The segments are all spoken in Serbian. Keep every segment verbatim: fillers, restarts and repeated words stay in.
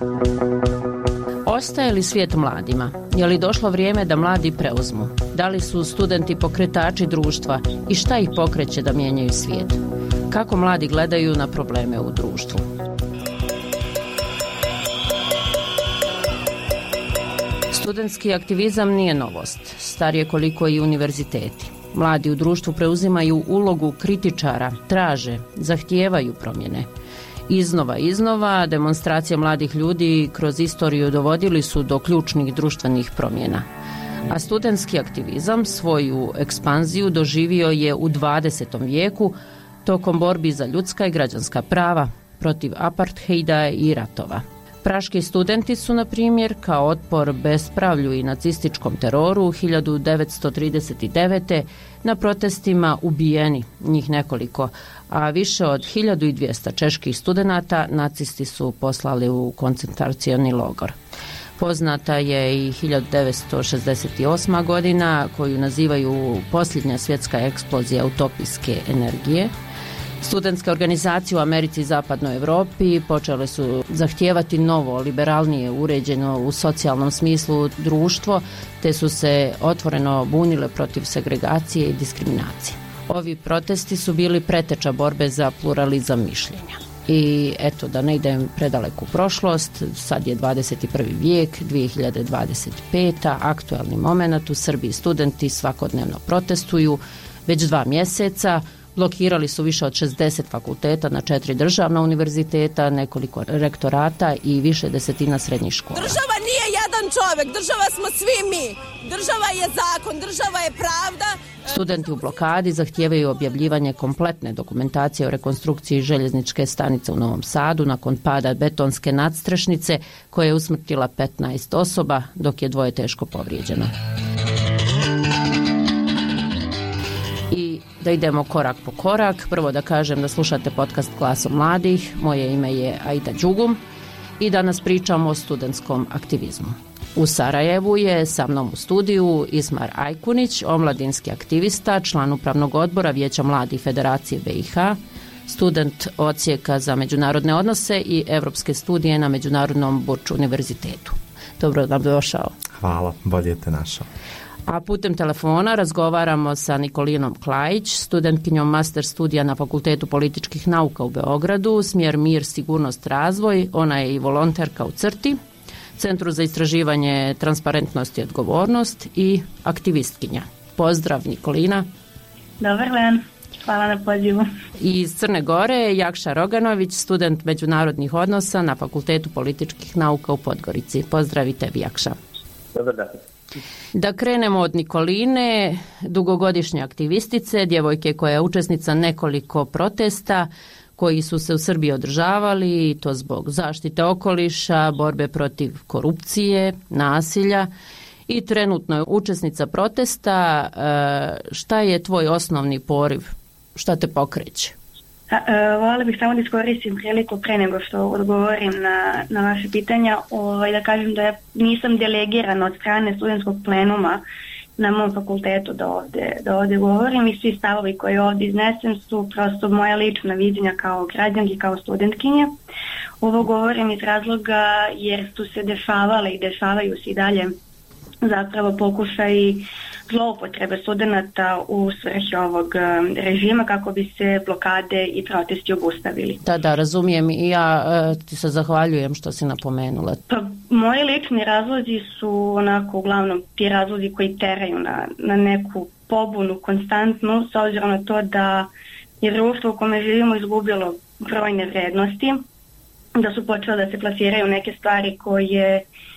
Ostaje li svijet mladima? Je li došlo vrijeme da mladi preuzmu? Da li su studenti pokretači društva i šta ih pokreće da mijenjaju svijet? Kako mladi gledaju na probleme u društvu? Studentski aktivizam nije novost, star je koliko i univerziteti. Mladi u društvu preuzimaju ulogu kritičara, traže, zahtijevaju promjene. Iznova, iznova, demonstracije mladih ljudi kroz istoriju dovodili su do ključnih društvenih promjena. A studentski aktivizam svoju ekspanziju doživio je u dvadesetom vijeku tokom borbi za ljudska i građanska prava, protiv apartheida i ratova. Praški studenti su, na primjer, kao otpor bespravlju i nacističkom teroru hiljadu devetsto trideset devete. na protestima ubijeni, njih nekoliko, a više od hiljadu dvjesto čeških studenata nacisti su poslali u koncentracioni logor. Poznata je i hiljadu devetsto šezdeset osma. godina, koju nazivaju posljednja svjetska eksplozija utopijske energije. Studentske organizacije u Americi i zapadnoj Europi počele su zahtijevati novo, liberalnije, uređeno u socijalnom smislu društvo, te su se otvoreno bunile protiv segregacije i diskriminacije. Ovi protesti su bili preteča borbe za pluralizam mišljenja. I eto, da ne idem predaleku prošlost, sad je dvadeset prvi vijek, dvije hiljade dvadeset peta. aktualni moment, u Srbiji studenti svakodnevno protestuju već dva mjeseca. Blokirali su više od šezdeset fakulteta na četiri državna univerziteta, nekoliko rektorata i više desetina srednjih škola. Država nije jedan čovjek, država smo svi mi. Država je zakon, država je pravda. Studenti u blokadi zahtijevaju objavljivanje kompletne dokumentacije o rekonstrukciji željezničke stanice u Novom Sadu nakon pada betonske nadstrešnice koja je usmrtila petnaest osoba, dok je dvoje teško povrijeđeno. Da idemo korak po korak. Prvo da kažem da slušate podcast Glasom mladih. Moje ime je Aida Đugum i danas pričamo o studentskom aktivizmu. U Sarajevu je sa mnom u studiju Ismar Ajkunić, omladinski aktivista, član upravnog odbora Vijeća mladih Federacije B i H, student odsjeka za međunarodne odnose i evropske studije na Međunarodnom Burč univerzitetu. Dobro nam došao. Hvala, bolje te našao. A putem telefona razgovaramo sa Nikolinom Klajić, studentkinjom master studija na Fakultetu političkih nauka u Beogradu, smjer Mir, sigurnost, razvoj. Ona je i volonterka u Crti, Centru za istraživanje transparentnosti i odgovornost i aktivistkinja. Pozdrav, Nikolina. Dobar dan, hvala na pozivu. I iz Crne Gore Jakša Roganović, student međunarodnih odnosa na Fakultetu političkih nauka u Podgorici. Pozdravite, Jakša. Dobar dan. Da krenemo od Nikoline, dugogodišnje aktivistice, djevojke koja je učesnica nekoliko protesta koji su se u Srbiji održavali, i to zbog zaštite okoliša, borbe protiv korupcije, nasilja, i trenutno je učesnica protesta. Šta je tvoj osnovni poriv? Šta te pokreće? Voljela bih samo da iskoristim priliku pre nego što odgovorim na, na vaše pitanja, ovaj, da kažem da ja nisam delegirana od strane studentskog plenuma na mom fakultetu da ovdje, da ovdje govorim, i svi stavovi koji ovdje iznesem su prosto moja lična viđenja kao građanki, kao studentkinje. Ovo govorim iz razloga jer su se dešavale i dešavaju se i dalje zapravo pokušaj zloupotrebe studenata u svrhi ovog režima kako bi se blokade i protesti obustavili. Da, da, razumijem, i ja e, ti se zahvaljujem što si napomenula. Pa, moji lični razlozi su onako uglavnom ti razlozi koji teraju na, na neku pobunu konstantnu, s obzirom na to da je društvo u kome živimo izgubilo brojne vrednosti, da su počele da se plasiraju neke stvari koje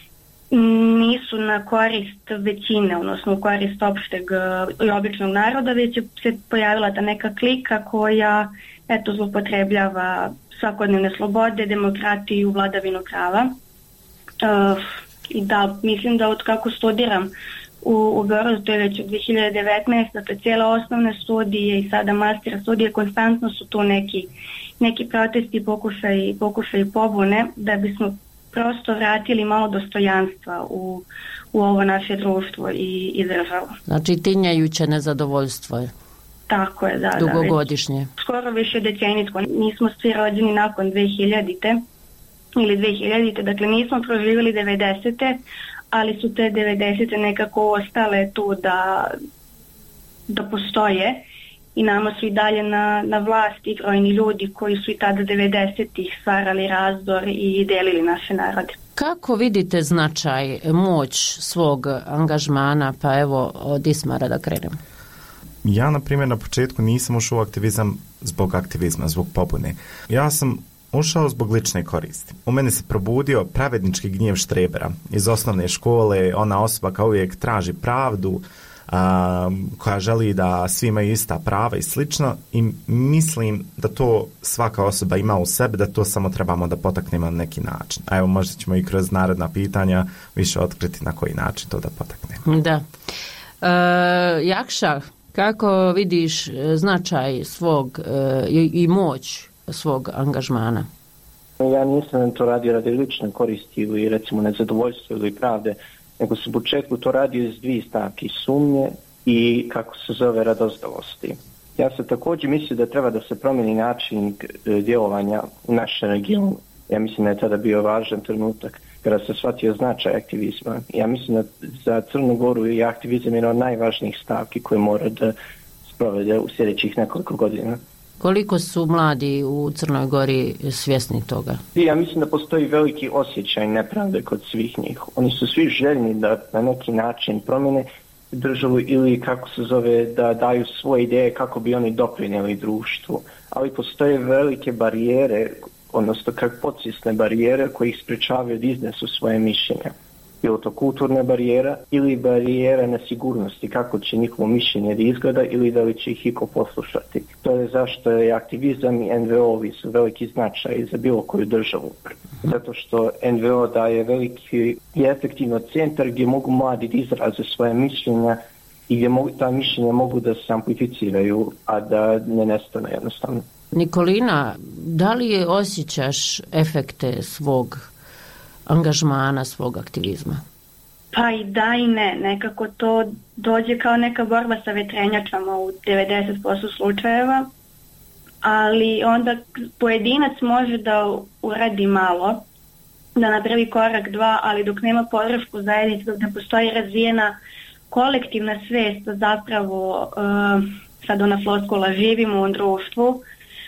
nisu na korist većine, odnosno u korist opšteg i običnog naroda, već je se pojavila ta neka klika koja eto zloupotrebljava svakodnevne slobode, demokratiju, vladavinu prava. Uh, I da, mislim da od kako studiram u, u Beogradu, to je već od dvije hiljade devetnaeste. Dakle, cijele osnovne studije i sada master studije, konstantno su tu neki, neki protesti, pokušaj, pokušaj pobune, da bismo prosto vratili malo dostojanstva u, u ovo naše društvo i, i državu. Znači tinjajuće nezadovoljstvo je. Tako je, da. Dugogodišnje. Da, već, skoro više decenijsko. Nismo svi rođeni nakon dve hiljadite. ili dve hiljadite. Dakle, nismo proživjeli devedesete, ali su te devedesete nekako ostale tu da, da postoje i nama su i dalje na, na vlasti brojni ljudi koji su i tada devedesetih stvarali razdor i delili naše narode. Kako vidite značaj, moć svog angažmana, pa evo od Ismara da krenemo? Ja, na primjer, na početku nisam ušao u aktivizam zbog aktivizma, zbog pobune. Ja sam ušao zbog lične koristi. U meni se probudio pravednički gnjev štrebera. Iz osnovne škole ona osoba kao uvijek traži pravdu, a, koja želi da svi imaju ista prava i slično, i mislim da to svaka osoba ima u sebi, da to samo trebamo da potaknemo na neki način. A evo, možda ćemo i kroz naredna pitanja više otkriti na koji način to da potaknemo. Da. E, Jakša, kako vidiš značaj svog e, i, i moć svog angažmana? Ja nisam to radio radi lične koristi ili recimo nezadovoljstva ili pravde, nego sam u početku to radio iz dvije stavke, sumnje i kako se zove radozdalosti. Ja sam također mislio da treba da se promijeni način djelovanja u našem regionu. Ja mislim da je tada bio važan trenutak kada se shvatio značaj aktivizma. Ja mislim da za Crnu Goru je aktivizam jedna od najvažnijih stavki koje mora da sprovede u sljedećih nekoliko godina. Koliko su mladi u Crnoj Gori svjesni toga? Ja mislim da postoji veliki osjećaj nepravde kod svih njih. Oni su svi željni da na neki način promjene državu ili kako se zove da daju svoje ideje kako bi oni doprinijeli društvu. Ali postoje velike barijere, odnosno kako podsvjesne barijere koje ih sprečavaju da iznesu svoje mišljenja. Bilo to kulturna barijera ili barijera nesigurnosti, kako će njihovo mišljenje da izgleda ili da li će ih iko poslušati. To je zašto je aktivizam i en ve o-vi su veliki značaj za bilo koju državu. Zato što en ve o daje veliki i efektivno centar gdje mogu mladi da izraze svoje mišljenja i gdje mogu, ta mišljenja mogu da se amplificiraju, a da ne nestane jednostavno. Nikolina, da li osjećaš efekte svog angažmana, svog aktivizma? Pa i da i ne. Nekako to dođe kao neka borba sa vetrenjačama u devedeset posto slučajeva, ali onda pojedinac može da uradi malo, da napravi korak dva, ali dok nema podršku zajednice, dok ne postoji razvijena kolektivna svest, zapravo uh, sad ona floskula, živimo u društvu,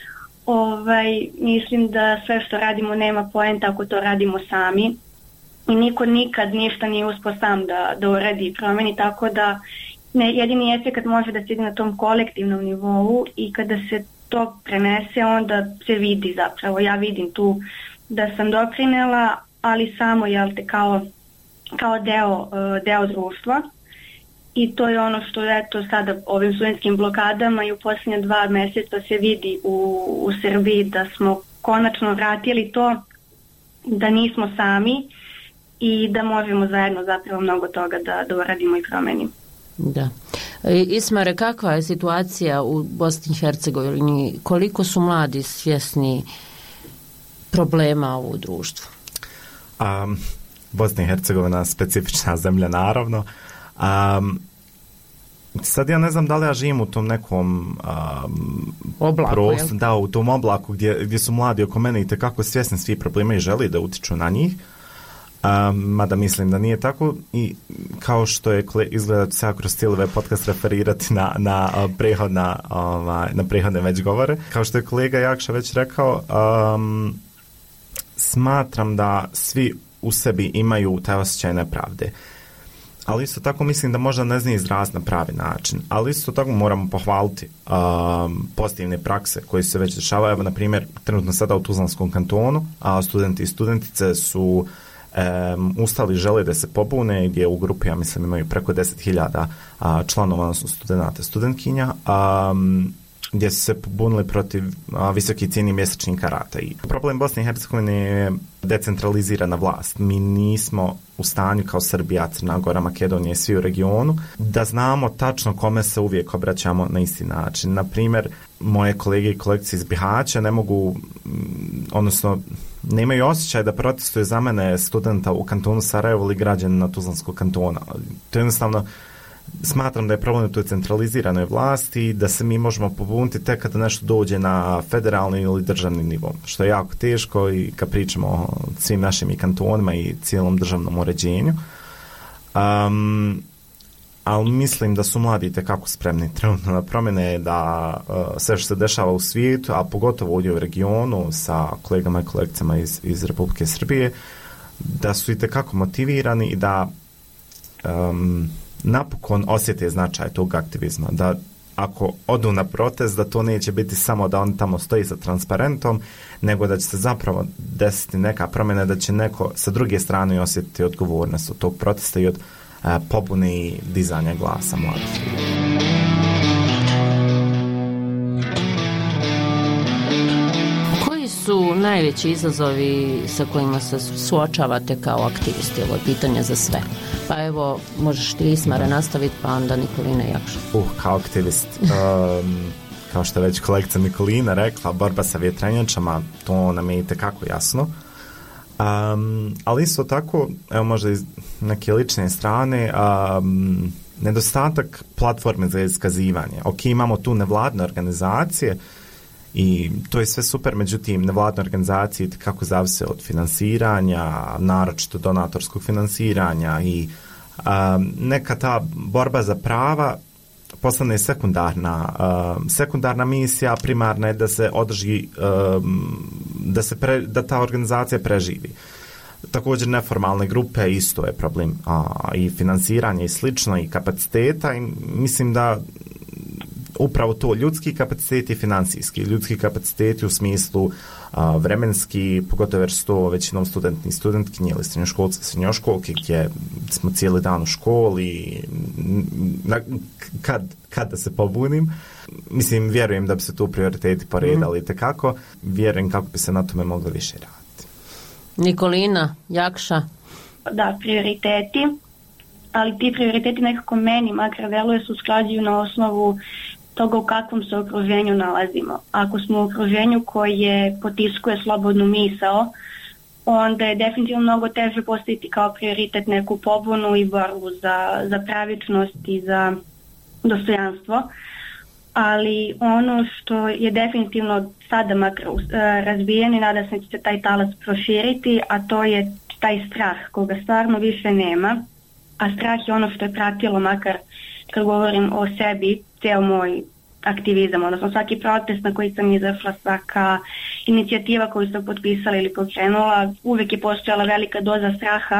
Ovaj, mislim da sve što radimo nema poenta ako to radimo sami i niko nikad ništa nije uspio sam da, da uradi i promeni, tako da ne, jedini efekt može da se ide na tom kolektivnom nivou i kada se to prenese onda se vidi zapravo, ja vidim tu da sam doprinela, ali samo jel te, kao, kao deo, deo društva. I to je ono što eto sada ovim studentskim blokadama i u posljednje dva mjeseca se vidi u, u Srbiji da smo konačno vratili to da nismo sami i da možemo zajedno zapravo mnogo toga da, da uradimo i promenimo. Da. Ismare, kakva je situacija u Bosni i Hercegovini? Koliko su mladi svjesni problema u društvu? Um, Bosna i Hercegovina specifična zemlja, naravno. Um, sad ja ne znam da li ja živim u tom nekom um, oblaku, prostoru, da, u tom oblaku gdje, gdje su mladi oko mene i tekako svjesni svih problema i želi da utiču na njih, um, mada mislim da nije tako i kao što je izgleda se kroz cijeli ovaj podcast referirati na, na, prehodna, ovaj, na prehodne već govore, kao što je kolega Jakša već rekao, um, smatram da svi u sebi imaju taj osjećaj nepravde. Ali isto tako mislim da možda ne zna izraziti na pravi način. Ali isto tako moramo pohvaliti um, pozitivne prakse koje se već dešavaju. Evo, na primjer, trenutno sada u Tuzlanskom kantonu, a studenti i studentice su um, ustali, žele da se pobune, gdje u grupi, ja mislim, imaju preko deset hiljada članova, odnosno studenta, studentkinja, um, gdje su se pobunili protiv a, visoki cijeni mjesečnih karata. I problem Bosne i Hercegovine je decentralizirana vlast. Mi nismo u stanju kao Srbija, Crna Gora, Makedonija i svi u regionu da znamo tačno kome se uvijek obraćamo na isti način. Na primjer, moje kolege i kolegice iz Bihaća ne mogu, odnosno nemaju osjećaj da protestuju za mene studenta u kantonu Sarajevo ili građanina Tuzlanskog kantona. To je jednostavno smatram da je problem u toj centraliziranoj vlasti, da se mi možemo pobuniti tek kada nešto dođe na federalni ili državni nivo, što je jako teško i kad pričamo o svim našim i kantonima i cijelom državnom uređenju. Um, ali mislim da su mladi itekako spremni trenutno na promjene, da uh, sve što se dešava u svijetu, a pogotovo ovdje u regionu sa kolegama i kolegicama iz, iz Republike Srbije, da su itekako motivirani i da um, napokon osjete značaj tog aktivizma, da ako odu na protest, da to neće biti samo da on tamo stoji sa transparentom, nego da će se zapravo desiti neka promjena, da će neko sa druge strane osjetiti odgovornost od tog protesta i od a, pobune i dizanja glasa mladih. Koji su najveći izazovi sa kojima se suočavate kao aktivisti? Ovo je pitanje za sve. Pa evo, možeš ti Ismara nastaviti, pa onda Nikolina Jakša. Uh, kao aktivist. Um, kao što je već kolegica Nikolina rekla, borba sa vjetrenjačama, to nam je itekako jasno. Um, ali isto tako, evo možda iz neke lične strane, um, nedostatak platforme za iskazivanje. Ok, imamo tu nevladne organizacije i to je sve super, međutim nevladne organizacije kako zavise od finansiranja, naročito donatorskog finansiranja i um, neka ta borba za prava postane sekundarna uh, sekundarna misija, primarna je da se održi um, da se pre, da ta organizacija preživi. Također neformalne grupe isto je problem, a, i finansiranje i slično i kapaciteta, i mislim da upravo to, ljudski kapaciteti i financijski. Ljudski kapaciteti u smislu a, vremenski, pogotovo jer su to većinom studenti i studentkinje ili srednjoškolci i srednjoškolke, gdje smo cijeli dan u školi, na, kad, kad da se pobunim. Mislim, vjerujem da bi se tu prioriteti poredali, mm. tekako. Vjerujem kako bi se na tome moglo više raditi. Nikolina, Jakša. Da, prioriteti, ali ti prioriteti nekako meni makar deluje se usklađuju na osnovu toga u kakvom se okruženju nalazimo. Ako smo u okruženju koje potiskuje slobodnu misao, onda je definitivno mnogo teže postaviti kao prioritet neku pobunu i borbu za, za pravičnost i za dostojanstvo. Ali ono što je definitivno sada makar razbijen i nada se da će se taj talas proširiti, a to je taj strah koga stvarno više nema. A strah je ono što je pratilo, makar kad govorim o sebi, ceo moj aktivizam, odnosno svaki protest na koji sam izašla, svaka inicijativa koju sam potpisala ili pokrenula, uvijek je postojala velika doza straha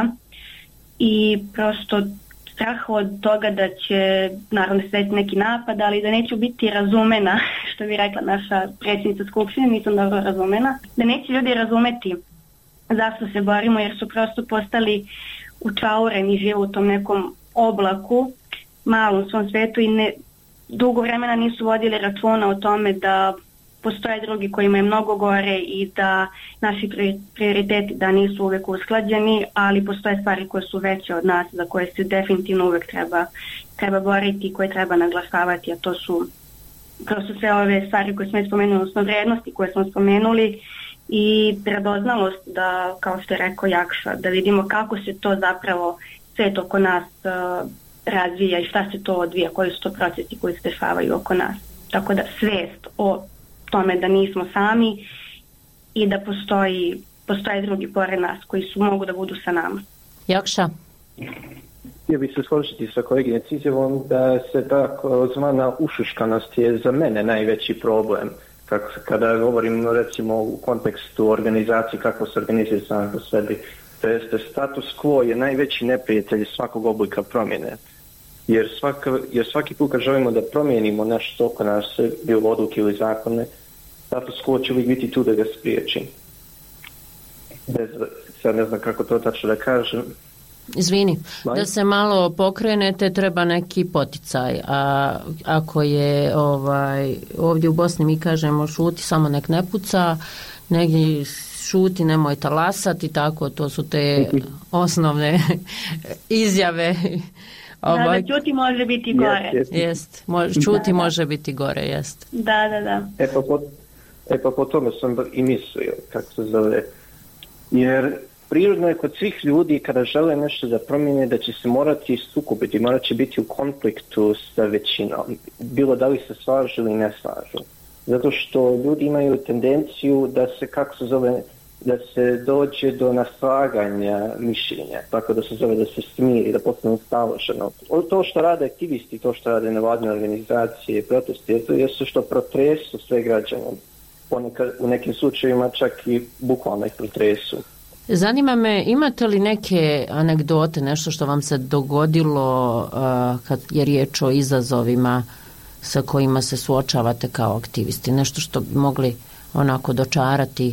i prosto strah od toga da će naravno se desiti neki napad, ali da neću biti razumena, što bi rekla naša predsjednica Skupštine, nisam dobro razumena, da neće ljudi razumeti zašto se borimo, jer su prosto postali učaureni, žive u tom nekom oblaku, malom svom svetu i ne, dugo vremena nisu vodili računa o tome da postoje drugi kojima je mnogo gore i da naši prioriteti da nisu uvek usklađeni, ali postoje stvari koje su veće od nas, za koje se definitivno uvek treba, treba boriti i koje treba naglašavati, a to su prosto sve ove stvari koje smo spomenuli, odnosno vrednosti koje smo spomenuli i predoznalost da, kao što je rekao Jakša, da vidimo kako se to zapravo svet oko nas uh, razvija i šta se to odvija, koji su to procesi koji se dešavaju oko nas. Tako da svest o tome da nismo sami i da postoji, postoje drugi pored nas koji su mogu da budu sa nama. Jakša? Htio bih se složiti sa kolegine Cizevom da se tako zvana ušuškanost je za mene najveći problem. Kako, kada govorim recimo u kontekstu organizacije, kako se organizuje sam po sebi, to jeste status quo je najveći neprijatelj svakog oblika promjene. Jer, svaka, jer svaki put kad želimo da promijenimo nešto oko nas, bilo odluke ili zakone, status quo će uvijek biti tu da ga spriječi. Bez, sad ne znam kako to tačno da kažem. Izvini, da se malo pokrenete treba neki poticaj, a ako je ovaj, ovdje u Bosni mi kažemo šuti, samo nek ne puca, negdje šuti, nemoj talasati, tako, to su te osnovne izjave. Ovaj, da, da čuti može biti gore. Jest, jest. Mož, čuti da, može da. biti gore, jest. Da, da, da. E pa po, e pa po tome sam i mislio, kako se zove, jer prirodno je kod svih ljudi kada žele nešto da promijene da će se morati sukobiti, morat će biti u konfliktu sa većinom, bilo da li se slažu ili ne slažu. Zato što ljudi imaju tendenciju da se, kako se zove, da se dođe do naslaganja mišljenja, tako da se zove da se smiri, da postane staloženo. To što rade aktivisti, to što rade nevladine organizacije, protesti, to je što protresu sve građane. Ponekad, u nekim slučajevima čak i bukvalno ih protresu. Zanima me, imate li neke anegdote, nešto što vam se dogodilo uh, kad je riječ o izazovima sa kojima se suočavate kao aktivisti? Nešto što bi mogli onako dočarati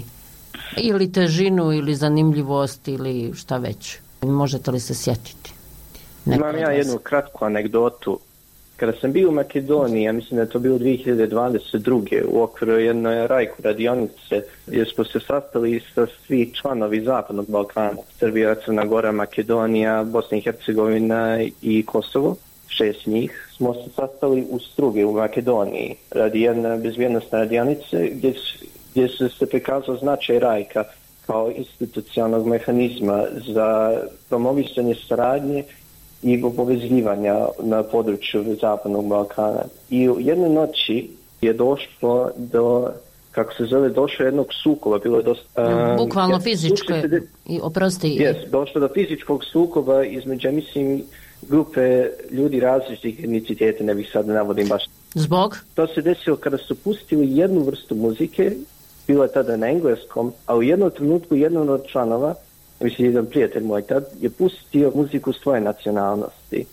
ili težinu ili zanimljivost ili šta već? Možete li se sjetiti? Imam ja jednu kratku anegdotu. Kada sam bio u Makedoniji, ja mislim da je to bilo dvije hiljade dvadeset druge u okviru jedne rajku radionice, gdje smo se sastali sa svi članovi Zapadnog Balkana, Srbija, Crna Gora, Makedonija, Bosna i Hercegovina i Kosovo, šest njih, smo se sastali u Struge u Makedoniji radi jedne bezbjednostne radionice gdje, gdje se, se prikazao značaj rajka kao institucionalnog mehanizma za promovisanje saradnje i povezivanja na području Zapadnog Balkana. I u jednoj noći je došlo do, kako se zove, došlo jednog sukoba, bilo je dosta... Um, Bukvalno fizičko, de... i oprosti... Yes, došlo do fizičkog sukoba između, mislim, grupe ljudi različitih etniciteta, ne bih sad navodim baš. Zbog? To se desilo kada su pustili jednu vrstu muzike, bilo je tada na engleskom, a u jednom trenutku jedan od članova, mislim, jedan prijatelj moj tad, je pustio muziku svoje nacionalnosti.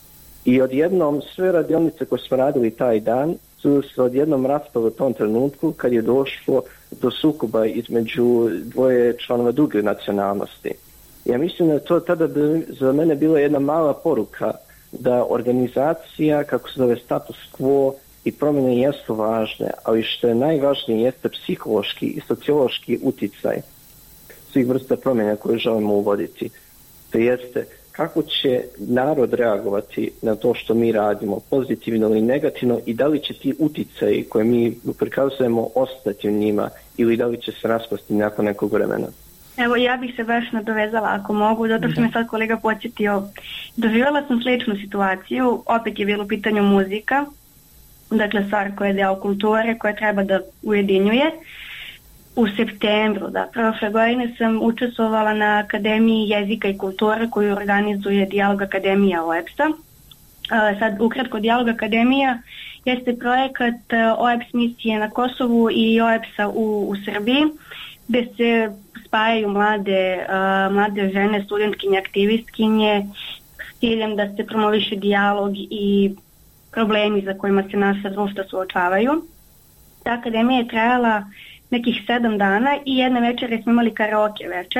I odjednom sve radionice koje smo radili taj dan su se odjednom raspali u tom trenutku kad je došlo do sukoba između dvoje članova druge nacionalnosti. Ja mislim da to tada bi za mene bila jedna mala poruka da organizacija, kako se zove, status quo i promjene jesu važne, ali što je najvažnije jeste psihološki i sociološki uticaj svih vrsta promjena koje želimo uvoditi. To jeste kako će narod reagovati na to što mi radimo, pozitivno ili negativno, i da li će ti uticaji koje mi prikazujemo ostati u njima ili da li će se raspasti nakon nekog vremena. Evo, ja bih se baš nadovezala ako mogu, zato što me sad kolega podsjetio. Doživjela sam sličnu situaciju, opet je bilo u pitanju muzika, dakle stvar koja je deo kulture, koja treba da ujedinjuje. U septembru, da, prošle godine sam učestvovala na Akademiji jezika i kulture koju organizuje Dijalog Akademija O E P S-a. Sad, ukratko, Dijalog Akademija jeste projekat O E P S misije na Kosovu i O E P S-a u, u Srbiji, gde se spajaju mlade, uh, mlade žene, studentkinje, aktivistkinje s ciljem da se promoviše dijalog i problemi za kojima se naša društva suočavaju. Ta akademija je trajala nekih sedam dana i jedne večere smo imali karaoke veče,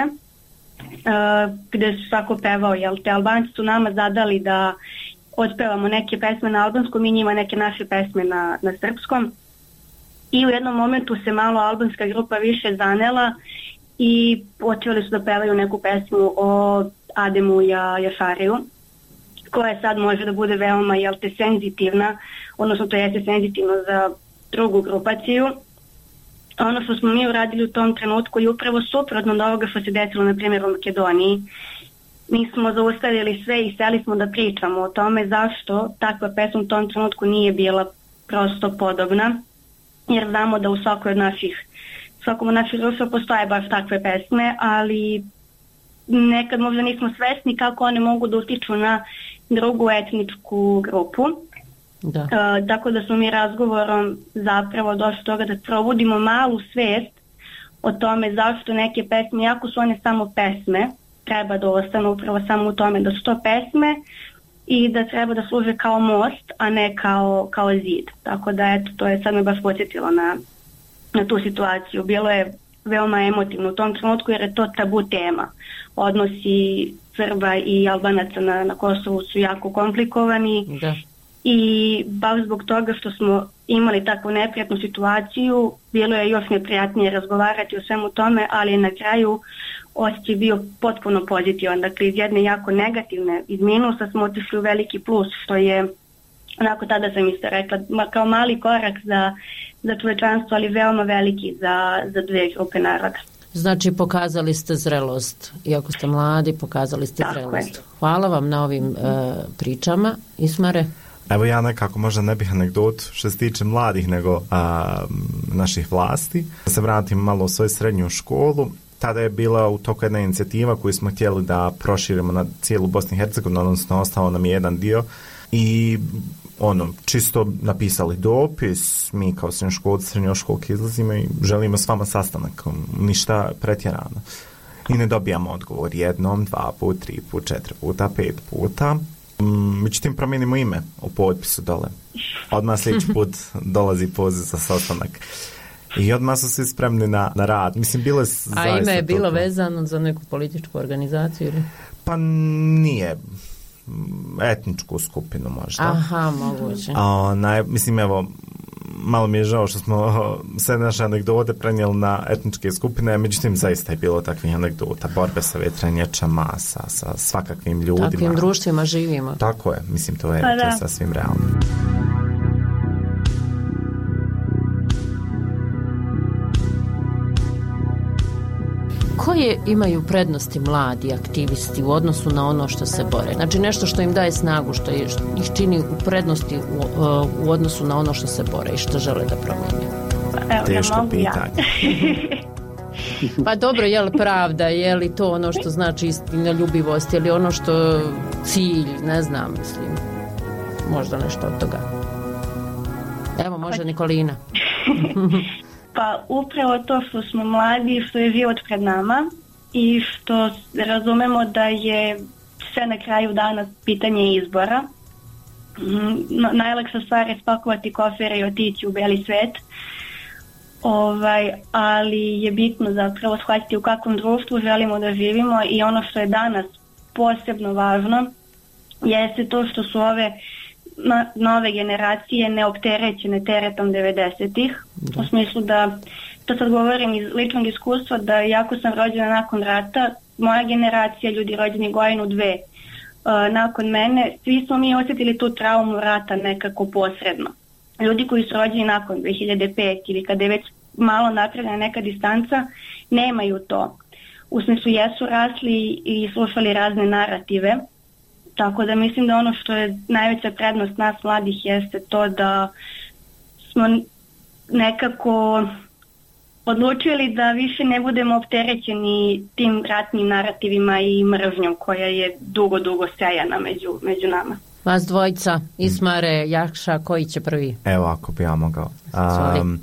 uh, gde su svako pevao, jel te Albanci su nama zadali da otpevamo neke pesme na albanskom i njima neke naše pesme na, na srpskom. I u jednom momentu se malo albanska grupa više zanela i počeli su da pevaju neku pesmu o Ademu ja, Jašariju, koja sad može da bude veoma, jel te, senzitivna, odnosno to jeste senzitivno za drugu grupaciju. Ono što smo mi uradili u tom trenutku je upravo suprotno od ovoga što se desilo na primjer u Makedoniji. Mi smo zaustavili sve i seli smo da pričamo o tome zašto takva pesma u tom trenutku nije bila prosto podobna, jer znamo da u svakoj od naših, svakom od naših društva postoje baš takve pesme, ali nekad možda nismo svesni kako one mogu da utiču na drugu etničku grupu. Da. Uh, tako da smo mi razgovorom zapravo došli do toga da probudimo malu svest o tome zašto neke pesme, iako su one samo pesme, treba da ostanu upravo samo u tome da su to pesme i da treba da služe kao most, a ne kao, kao zid. Tako da eto, to je sad me baš podsjetilo na, na tu situaciju. Bilo je veoma emotivno u tom trenutku jer je to tabu tema. Odnosi Srba i Albanaca na, na Kosovu su jako komplikovani. Da. I baš zbog toga što smo imali takvu neprijatnu situaciju, bilo je još neprijatnije razgovarati o svemu tome, ali na kraju osjećaj bio potpuno pozitivan. Dakle, iz jedne jako negativne, iz minusa smo otišli u veliki plus, što je, onako tada sam isto rekla, kao mali korak za, za čovečanstvo, ali veoma veliki za, za dve grupe naroda. Znači, pokazali ste zrelost. Iako ste mladi, pokazali ste Tako zrelost. je. Hvala vam na ovim uh, pričama. Ismare? Evo ja nekako možda ne bih anegdotu što se tiče mladih nego a, naših vlasti. Da se vratim malo u svoju srednju školu. Tada je bila u toku jedna inicijativa koju smo htjeli da proširimo na cijelu Bosnu i Hercegovinu, odnosno ostao nam je jedan dio i ono, čisto napisali dopis, mi kao srednjoškolci, srednjoškolke izlazimo i želimo s vama sastanak, ništa pretjerano. I ne dobijamo odgovor jednom, dva put, tri put, četiri puta, pet puta. Međutim, promijenimo ime u potpisu dole. Odmah sljedeći put dolazi poziv za sastanak. I odmah su svi spremni na, na rad. Mislim, bilo je A ime je bilo toliko vezano za neku političku organizaciju ili? Pa nije. Etničku skupinu možda. Aha, moguće. A, naj, mislim, evo, malo mi je žao što smo sve naše anegdote prenijeli na etničke skupine, međutim, zaista je bilo takvih anegdota, borbe sa vjetrenjačama, sa, sa svakakvim ljudima. Takvim društvima živimo. Tako je, mislim, to je, pa to je sasvim realno. Koje imaju prednosti mladi aktivisti u odnosu na ono što se bore? Znači nešto što im daje snagu, što ih čini u prednosti u, u odnosu na ono što se bore i što žele da promijene? Evo, Teško ja pitanje. Ja. Pa dobro, je li pravda, je li to ono što znači istinoljubivost, je li ono što cilj, ne znam, mislim, možda nešto od toga. Evo, može Nikolina. Pa upravo to što smo mladi, što je život pred nama i što razumemo da je sve na kraju dana pitanje izbora. No, najlakša stvar je spakovati kofere i otići u beli svet. Ovaj, ali je bitno zapravo shvatiti u kakvom društvu želimo da živimo i ono što je danas posebno važno jeste to što su ove na, nove generacije neopterećene teretom devedesetih. U smislu da, to sad govorim iz ličnog iskustva, da jako sam rođena nakon rata, moja generacija, ljudi rođeni godinu dve uh, nakon mene, svi smo mi osjetili tu traumu rata nekako posredno. Ljudi koji su rođeni nakon dve hiljade pete ili kada je već malo napravljena neka distanca, nemaju to. U smislu jesu rasli i slušali razne narative, tako da mislim da ono što je najveća prednost nas mladih jeste to da smo nekako odlučili da više ne budemo opterećeni tim ratnim narativima i mržnjom koja je dugo, dugo sejana među, među nama. Vas dvojica, Ismare, Jakša, koji će prvi? Evo, ako bi ja mogao. Um,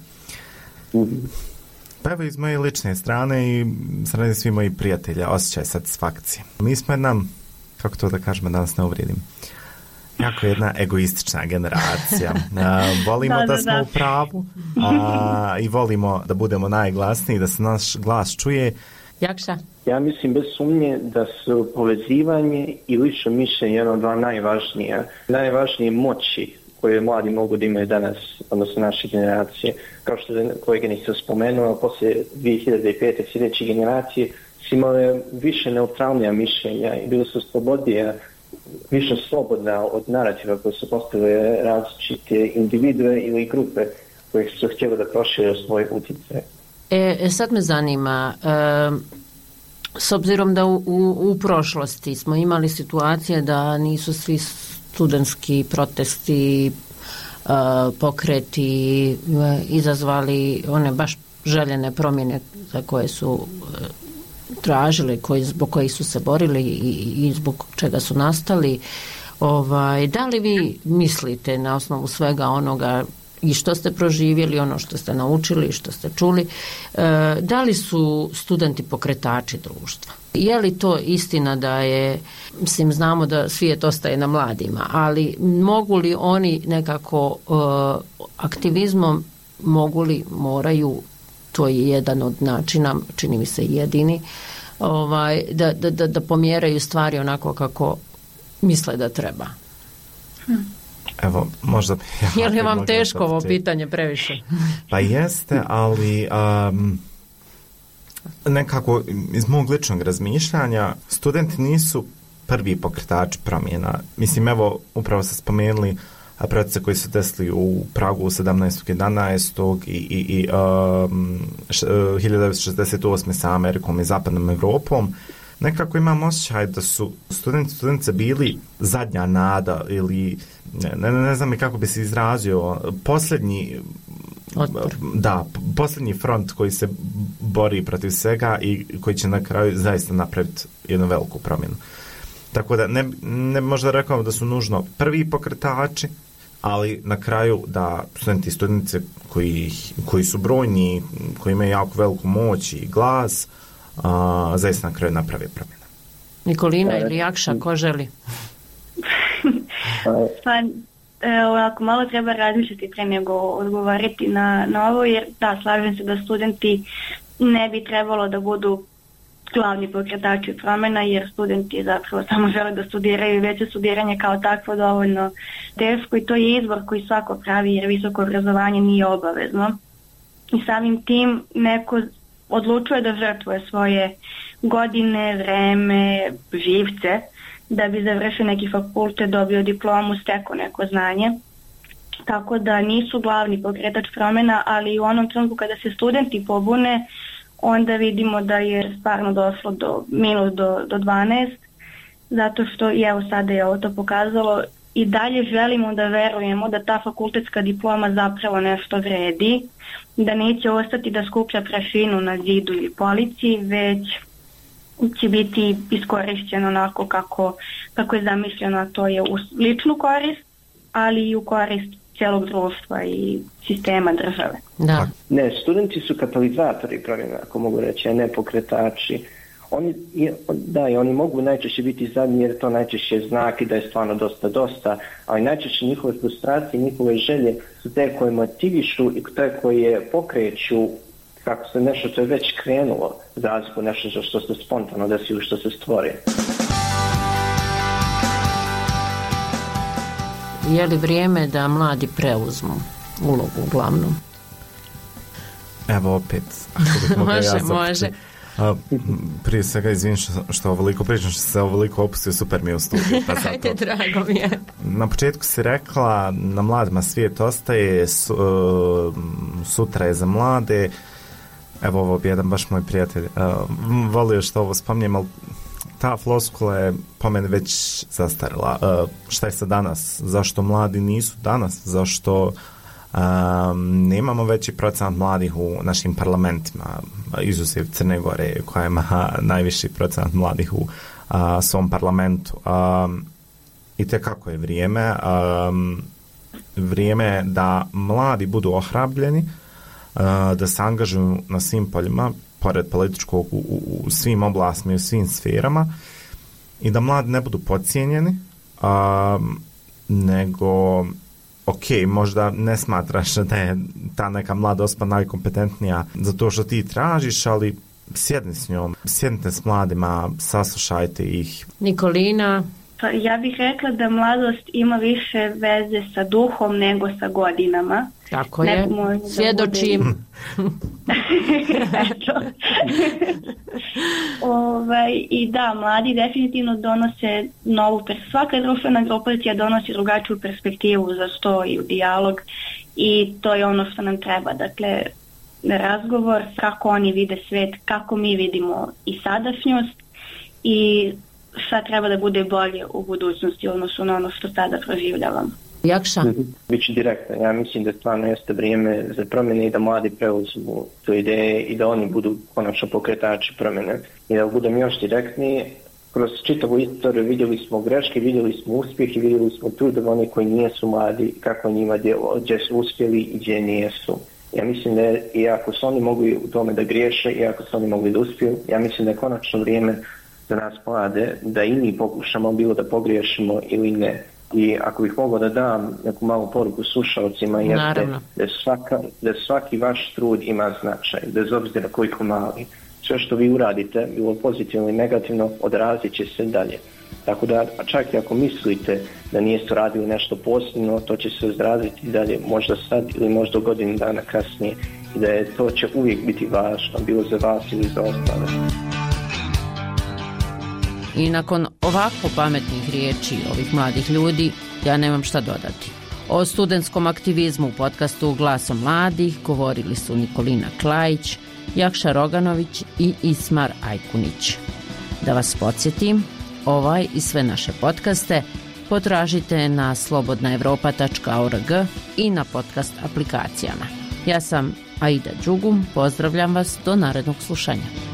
pa evo iz moje lične strane i sredi svi moji prijatelja, osjećaj satisfakcije. Mi smo jedna, kako to da kažemo, danas ne uvrijedim, jako jedna egoistična generacija. Uh, volimo da, da, da smo da. u pravu a, i volimo da budemo najglasniji, da se naš glas čuje. Jakša? Ja mislim bez sumnje da su povezivanje i lično mišljenje jedno od dva najvažnije, najvažnije moći koje mladi mogu da imaju danas, odnosno naše generacije. Kao što je koleginica spomenula, poslije dvije hiljade pete sljedeće generacije su imale više neutralnija mišljenja i bili su slobodnije, više slobodna od narativa koje su postavile različite individue ili grupe koje su htjeli da prošire svoj utjecaj. E, sad me zanima, e, s obzirom da u, u, u prošlosti smo imali situacije da nisu svi studentski protesti, e, pokreti e, izazvali one baš željene promjene za koje su e, tražili, koji, zbog kojih su se borili i, i zbog čega su nastali. Ovaj, da li vi mislite na osnovu svega onoga i što ste proživjeli, ono što ste naučili, što ste čuli, e, da li su studenti pokretači društva? Je li to istina da je, mislim, znamo da svijet ostaje na mladima, ali mogu li oni nekako e, aktivizmom, mogu li, moraju, to je jedan od načina, čini mi se jedini, ovaj, da, da, da, da pomjeraju stvari onako kako misle da treba? Hm. Evo, možda... Ja, je li vam teško ovo pitanje previše? Pa jeste, ali um, nekako iz mog ličnog razmišljanja studenti nisu prvi pokretač promjena. Mislim, evo, upravo ste spomenuli procese koji su desili u Pragu sedamnaestog jedanaestog i, i, i um, š, uh, hiljadu devetsto šezdeset osme sa Amerikom i zapadnom Evropom, nekako imam osjećaj da su studenti studentice bili zadnja nada ili ne, ne, ne znam kako bi se izrazio, posljednji otpor. Da, posljednji front koji se bori protiv svega i koji će na kraju zaista napraviti jednu veliku promjenu. Tako da ne, ne možda rekao da su nužno prvi pokretači, ali na kraju da studenti i studentice koji, koji su brojni, koji imaju jako veliku moć i glas, a, zaista na kraju naprave promjene. Nikolina ili Jakša, ko želi? Pa, ovako, malo treba razmišljati pre nego odgovarati na, na ovo, jer da, slažem se da studenti ne bi trebalo da budu glavni pokretači promjena, jer studenti zapravo samo žele da studiraju, već je studiranje kao takvo dovoljno teško i to je izbor koji svako pravi, jer visoko obrazovanje nije obavezno. I samim tim neko odlučuje da žrtvuje svoje godine, vreme, živce, da bi završio neki fakultet, dobio diplomu, stekao neko znanje. Tako da nisu glavni pokretač promjena, ali u onom trenutku kada se studenti pobune, onda vidimo da je stvarno došlo do minus do, do dvanaest, zato što i evo sada je ovo to pokazalo i dalje želimo da verujemo da ta fakultetska diploma zapravo nešto vredi, da neće ostati da skuplja prašinu na zidu ili polici, već će biti iskorišćeno onako kako, kako je zamišljeno, a to je u ličnu korist, ali i u korist cijelog društva i sistema države. Da. Ne, studenti su katalizatori promjena, ako mogu reći, a ne pokretači. Oni, da, i oni mogu najčešće biti zadnji jer to najčešće je znak i da je stvarno dosta dosta, ali najčešće njihove frustracije, njihove želje su te koje motivišu i te koje pokreću kako se nešto što je već krenulo, razliku nešto što se spontano desi ili što se stvori. Je li vrijeme da mladi preuzmu ulogu glavnu? Evo opet. Ako može, ja može. A, prije svega izvim što, što ovoliko pričam, što se ovoliko opustio, super mi je u studiju. Pa ajde, drago mi je. Na početku si rekla, na mladima svijet ostaje, su, uh, sutra je za mlade. Evo ovo bi jedan baš moj prijatelj uh, volio što ovo spominjem, ali ta floskula je po meni već zastarila. Uh, šta je sa danas? Zašto mladi nisu danas? Zašto um, nemamo veći procent mladih u našim parlamentima, izuzev Crne Gore koja ima najviši procent mladih u uh, svom parlamentu? Um, I tekako je vrijeme. Um, vrijeme je da mladi budu ohrabljeni, uh, da se angažuju na svim poljima, pored političkog, u, u, u svim oblastima i u svim sferama, i da mladi ne budu podcijenjeni, um, nego ok, možda ne smatraš da je ta neka mlada osoba najkompetentnija za to što ti tražiš, ali sjedni s njom, sjednite s mladima, saslušajte ih. Nikolina? Pa ja bih rekla da mladost ima više veze sa duhom nego sa godinama. Tako je, svjedočim. Eto. ovaj, I da, mladi definitivno donose novu, svaka društvena grupacija donosi drugačiju perspektivu za sto i u dijalog, i to je ono što nam treba. Dakle, razgovor kako oni vide svet, kako mi vidimo i sadašnjost i šta treba da bude bolje u budućnosti odnosno na ono što sada proživljavamo. Jakša? Biću direktan, ja mislim da stvarno jeste vrijeme za promjene i da mladi preuzmu tu ideje i da oni budu konačno pokretači promjene. I da budem još direktniji, kroz čitavu istoriju vidjeli smo greške, vidjeli smo uspjeh i vidjeli smo trudove oni koji nijesu mladi, kako njima djelo, gdje su uspjeli i gdje nijesu. Ja mislim da je, i ako su oni mogli u tome da griješe, i ako su oni mogli da uspiju, ja mislim da je konačno vrijeme za nas mlade da i mi pokušamo, bilo da pogriješimo ili ne. I ako bih mogao da dam neku malu poruku slušalcima, jeste da, svaka, da svaki vaš trud ima značaj, bez obzira koliko mali. Sve što vi uradite, bilo pozitivno i negativno, odrazit će se dalje. Tako da, čak i ako mislite da niste radili nešto posebno, to će se odraziti dalje, možda sad ili možda godinu dana kasnije, i da je, to će uvijek biti važno, bilo za vas ili za ostale. I nakon ovako pametnih riječi ovih mladih ljudi, ja nemam šta dodati. O studentskom aktivizmu u podcastu Glasom mladih govorili su Nikolina Klajić, Jakša Roganović i Ismar Ajkunić. Da vas podsjetim, ovaj i sve naše podcaste potražite na slobodna evropa tačka org i na podcast aplikacijama. Ja sam Aida Đugum, pozdravljam vas do narednog slušanja.